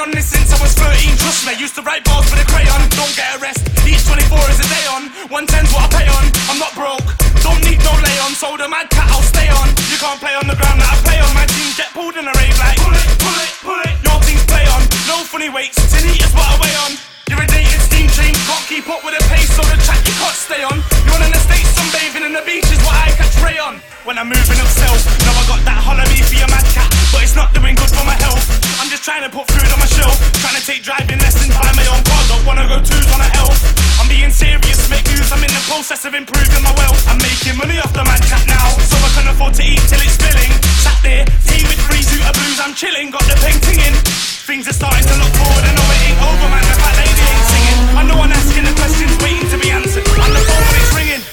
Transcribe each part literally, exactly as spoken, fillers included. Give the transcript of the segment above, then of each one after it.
on this since I was thirteen, trust me. Used to write bars with a crayon, don't get a rest. Each twenty-four is a day on, one ten's what I pay on. I'm not broke, don't need no lay on. So the mad cat I'll stay on. You can't play on the ground that I play on. My team get pulled in a rave like pull it, pull it, pull it. Your teams play on, no funny weights, tin heat is what I weigh on. You're a dated steam train, can't keep up with the pace, so the track you can't stay on. You're on the States, sunbathing in the beach is what I catch ray on. When I'm moving up south, now I got that holler me for your mad cat, but it's not doing good for my health. I'm just trying to put food on my shelf, trying to take driving lessons by my own car, don't wanna go twos on a health. I'm being serious, make news, I'm in the process of improving my wealth. I'm making money off the mad cat now, so I can afford to eat till it's filling. Sat there, tea with three suit of blues, I'm chilling, got the painting in. Things are starting to look forward, I know it ain't over, man, the fat lady ain't singing. I know I'm asking the questions, waiting to be answered, on the phone when it's ringing.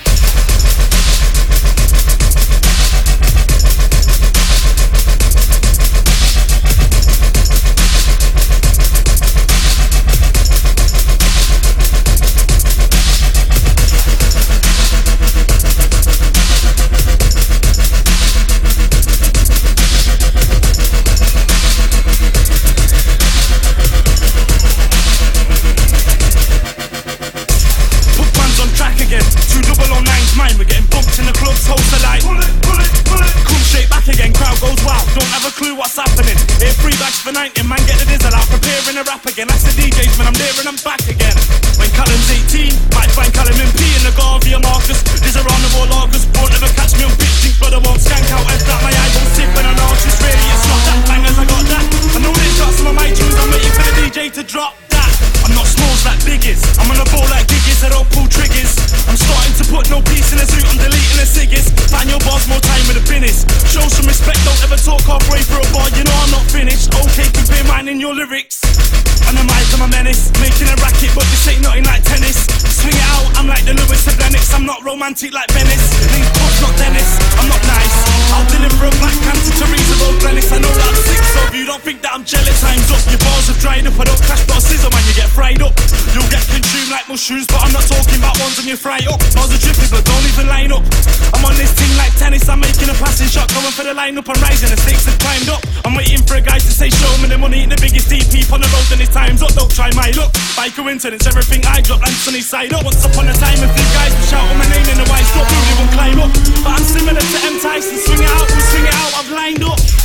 For nineteen, man, get the dizzle out, preparing a rap again. That's the D Js, man, I'm there and I'm back again. When Callum's eighteen, might find Callum in P in the Garvey or Marcus. These are on the wall August, won't ever catch me on bitch, think brother won't skank out. F that, my eye won't sip when I'm artist. Really, it's not that bangers, I got that. I know they've got some of my tunes, I'm waiting for the D J to drop that. I'm not smalls like biggies, I'm on a ball like Giggies, I don't pull triggers. I'm starting to put no peace in the suit, I'm deleting the ciggies. Find your bars, more time with the business. Show some respect, don't ever talk halfway through a bar, you know I'm not finished. Okay, compare mine in your lyrics. On the mic, I'm a menace, making a racket, but this ain't nothing like tennis. Swing it out, I'm like the Lewis of Lennox, I'm not romantic like Venice. Link Puff's not Dennis, I'm not nice. I'll deliver a black can to Teresa O'Glennis. I know that I'm sick, so if you don't think that I'm jealous, time's up. Your bars have dried up, I don't crash but a scissor man, you get fried up. You'll get consumed like mushrooms, but I'm not talking about ones when you fry up. Bars are dripping, but don't even line up. I'm on this thing like tennis, I'm making a passing shot, going for the line up, I'm rising, the stakes have climbed up. I'm waiting for a guy to say show me the money, the biggest D P on the road, and it's time's up. Don't try my luck, by coincidence everything I drop lands sunny side up. Once upon a time a few guys would shout on my name in the white stop, really won't climb up. But I'm similar to M. Tyson, swing it out, we swing it out, I've lined up.